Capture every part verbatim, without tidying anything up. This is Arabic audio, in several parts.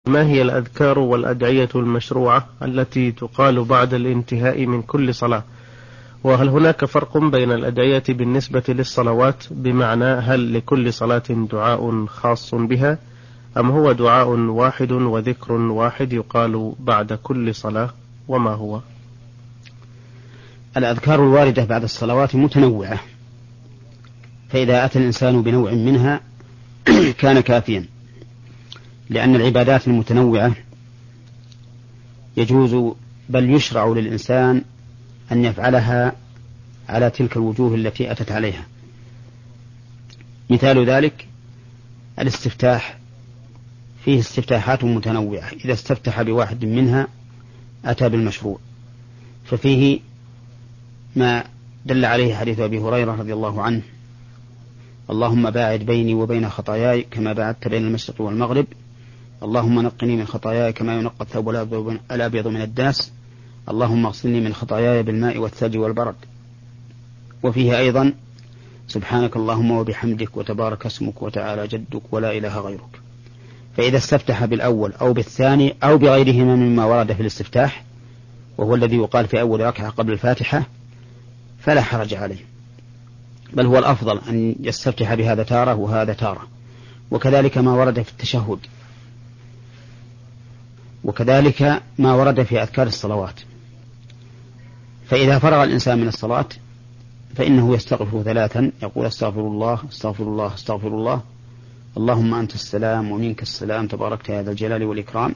ما هي الأذكار والأدعية المشروعة التي تقال بعد الانتهاء من كل صلاة؟ وهل هناك فرق بين الأدعية بالنسبة للصلوات، بمعنى هل لكل صلاة دعاء خاص بها أم هو دعاء واحد وذكر واحد يقال بعد كل صلاة، وما هو؟ الأذكار الواردة بعد الصلوات متنوعة، فإذا أتى الإنسان بنوع منها كان كافيا، لأن العبادات المتنوعة يجوز بل يشرع للإنسان أن يفعلها على تلك الوجوه التي أتت عليها. مثال ذلك الاستفتاح، فيه استفتاحات متنوعة، إذا استفتح بواحد منها أتى بالمشروع، ففيه ما دل عليه حديث أبي هريرة رضي الله عنه: اللهم باعد بيني وبين خطاياي كما باعدت بين المشرق والمغرب، اللهم نقني من خطاياي كما ينقى الثوب الأبيض من الدنس، اللهم اغسلني من خطاياي بالماء والثلج والبرد. وفيه أيضا: سبحانك اللهم وبحمدك وتبارك اسمك وتعالى جدك ولا إله غيرك. فإذا استفتح بالأول أو بالثاني أو بغيرهما مما ورد في الاستفتاح، وهو الذي يقال في أول ركعة قبل الفاتحة، فلا حرج عليه، بل هو الأفضل أن يستفتح بهذا تارة وهذا تارة. وكذلك ما ورد في التشهد، وكذلك ما ورد في أذكار الصلوات. فإذا فرغ الإنسان من الصلاة فإنه يستغفر ثلاثا، يقول: استغفر الله استغفر الله استغفر الله، اللهم أنت السلام ومنك السلام تباركت يا ذا الجلال والإكرام،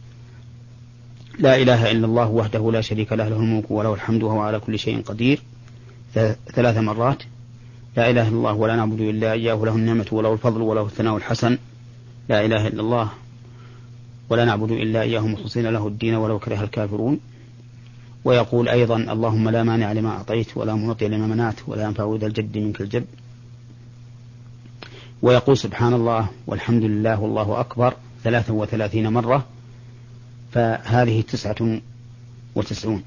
لا إله إلا الله وحده لا شريك له له الملك وله الحمد وهو على كل شيء قدير، ثلاث مرات. لا إله إلا الله ولا نعبد إلا إياه له النعمة وله الفضل وله الثناء الحسن، لا إله إلا الله ولا نعبد إلا إياه مخلصين له الدين ولو كره الكافرون. ويقول أيضا: اللهم لا مانع لما أعطيت ولا معطي لما منعت ولا ينفع ذا الجد منك الجد. ويقول: سبحان الله والحمد لله والله أكبر ثلاثا وثلاثين مرة، فهذه تسعة وتسعون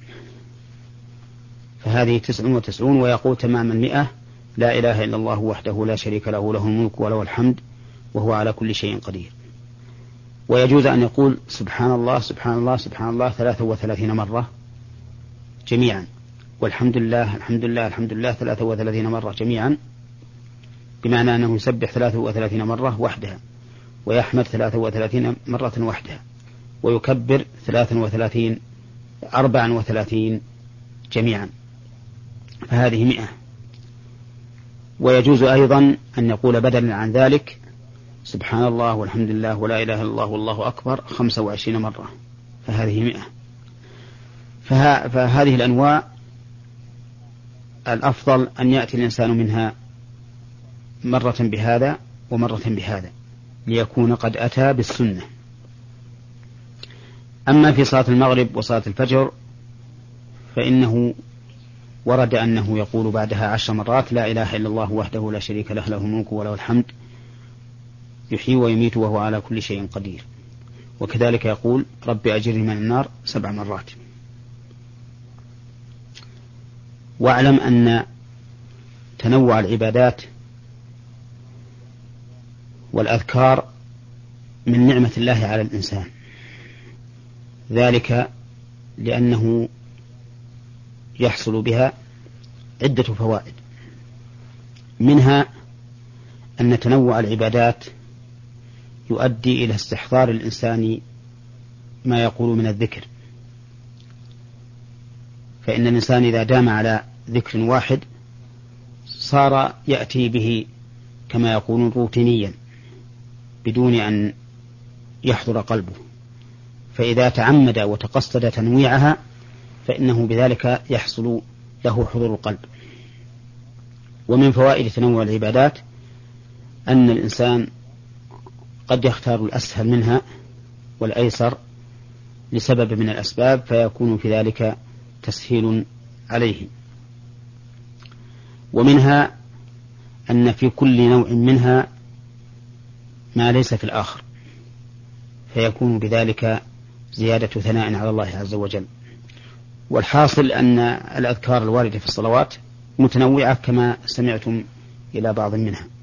فهذه تسع وتسعون. ويقول تمام المئة: لا إله إلا الله وحده لا شريك له له الملك وله الحمد وهو على كل شيء قدير. ويجوز أن يقول: سبحان الله سبحان الله سبحان الله ثلاثا وثلاثين مرة جميعا، والحمد لله الحمد لله الحمد لله ثلاثا وثلاثين مرة جميعا، بمعنى أنه يسبح ثلاثا وثلاثين مرة وحدها، ويحمد ثلاثا وثلاثين مرة وحدها، ويكبر ثلاثا وثلاثين أربعا وثلاثين جميعا، فهذه مئة. ويجوز أيضا أن يقول بدلا عن ذلك: سبحان الله والحمد لله ولا إله إلا الله والله أكبر خمسة وعشرين مرة، فهذه مئة. فها فهذه الأنواع الأفضل أن يأتي الإنسان منها مرة بهذا ومرة بهذا، ليكون قد أتى بالسنة. أما في صلاة المغرب وصلاة الفجر فإنه ورد أنه يقول بعدها عشر مرات: لا إله إلا الله وحده لا شريك له له الملك وله الحمد يحيي ويميت وهو على كل شيء قدير. وكذلك يقول: رب أجرني من النار سبع مرات. واعلم أن تنوع العبادات والأذكار من نعمة الله على الإنسان، ذلك لأنه يحصل بها عدة فوائد، منها أن تنوع العبادات يؤدي إلى استحضار الإنسان ما يقول من الذكر، فإن الإنسان إذا دام على ذكر واحد صار يأتي به كما يقولون روتينيا بدون أن يحضر قلبه، فإذا تعمد وتقصد تنويعها فإنه بذلك يحصل له حضور القلب. ومن فوائد تنوع العبادات أن الإنسان قد يختار الأسهل منها والأيسر لسبب من الأسباب، فيكون في ذلك تسهيل عليه. ومنها أن في كل نوع منها ما ليس في الآخر، فيكون بذلك زيادة ثناء على الله عز وجل. والحاصل أن الأذكار الواردة في الصلوات متنوعة كما سمعتم إلى بعض منها.